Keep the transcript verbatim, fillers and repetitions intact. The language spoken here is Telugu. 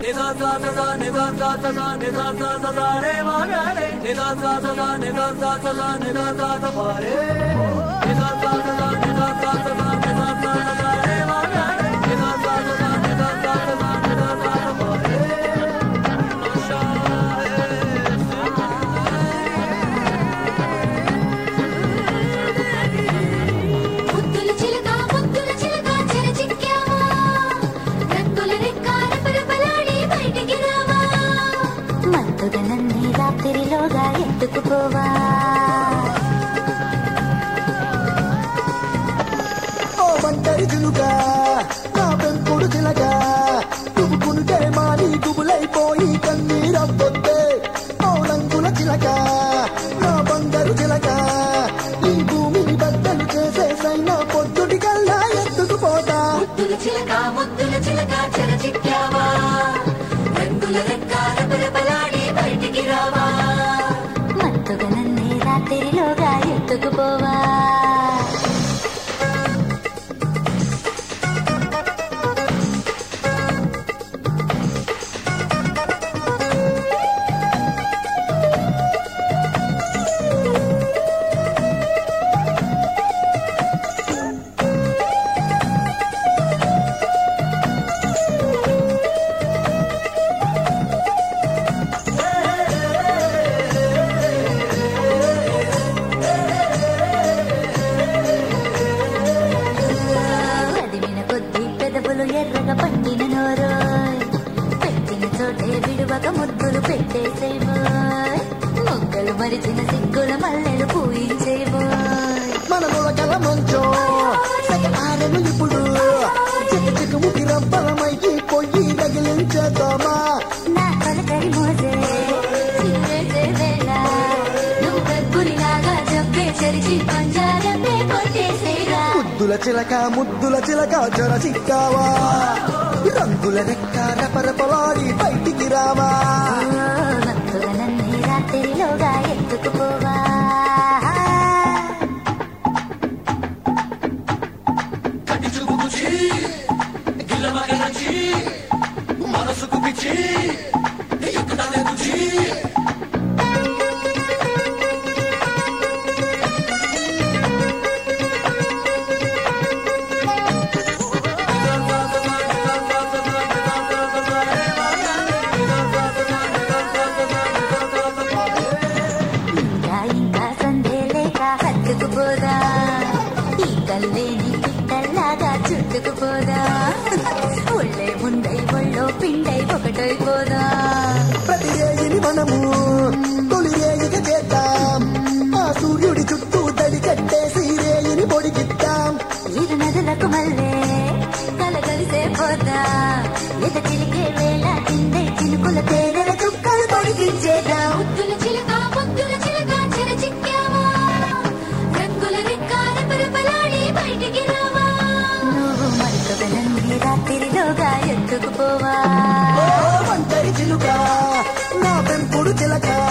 మత్తుగనన్ని రాత్రిలోగా ఎత్తుకుపోవా ఓ బంటరి చిలుగా నా పెంపుడు చిలగా తుమ్ముకుంటే మాని గుబులైపోయి కన్నీరబ్బొద్దే ఓ రంగుల చిలక నా బంగారు చిలక ఈ భూమిని బద్దలు చేసేసైనా పొద్దుటి కల్లా ఎత్తుకుపోతా ముద్దుల చిలక ముద్దుల చిలక చెరచిక్కావా రంగుల రెక్కాల పరపలాడి బయటికి రావా మత్తుగా నన్నే రాత్రిలోగా ఎత్తుకుపోవా ఎర్రగా పండిన నోరోయ్ పెట్టిన చోటే విడువక ముద్దులు పెట్టేసేవోయ్ మొగ్గలు మరిచిన సిగ్గుల మల్లెలు పూయించేవోయ్ మన మొలకల మంచో ఆరెను ఇప్పుడు చిక్క చిక్క ముగి రబ్బలమయ్యి పొయ్యి తగిలించేద్దామా నా పలకరి మోసే చిన్నేసే వేళ నువ్వు కక్కురిలాగా జబ్బే చరిచి పంజారమే కొట్టేసేరా ముద్దుల చిలక ముద్దుల చిలక జర చిక్కావా రంగుల రెక్క రపరపలాడి బయటికి రావా మత్తుగా నన్నే రాత్రిలోగా ఎత్తుకుపోవా మనసుకు పిచ్చి హత్తుకుపోదా ఈ కల్లేని పిట్టల్లాగా చుట్టుకుపోదా ఒళ్ళే ముందై ఒళ్ళో పిండై ఒకటైపోదా ప్రతి రేగిని మనము తొలి రేగిక చేద్దాం ఆ సూర్యుడి చుట్టూ తడి కట్టేసి రేగిని పొడిగిద్దాం ఇరు నదులకు మళ్ళే కలగలిసే పోదా ఎద చిలికే వేళ కిందే చినుకుల తేనెల చుక్కలు పొడిగించేదా ముద్దుల చిలక ముద్దుల చిలక చెరచిక్కావా రంగుల రెక్కాల పరపలాడి బయటికి రావా నువ్వు మత్తుగా నన్నే రాత్రిలోగా ఎత్తుకుపోవా ఓ బంటరి చిలుక నా పెంపుడు చిలక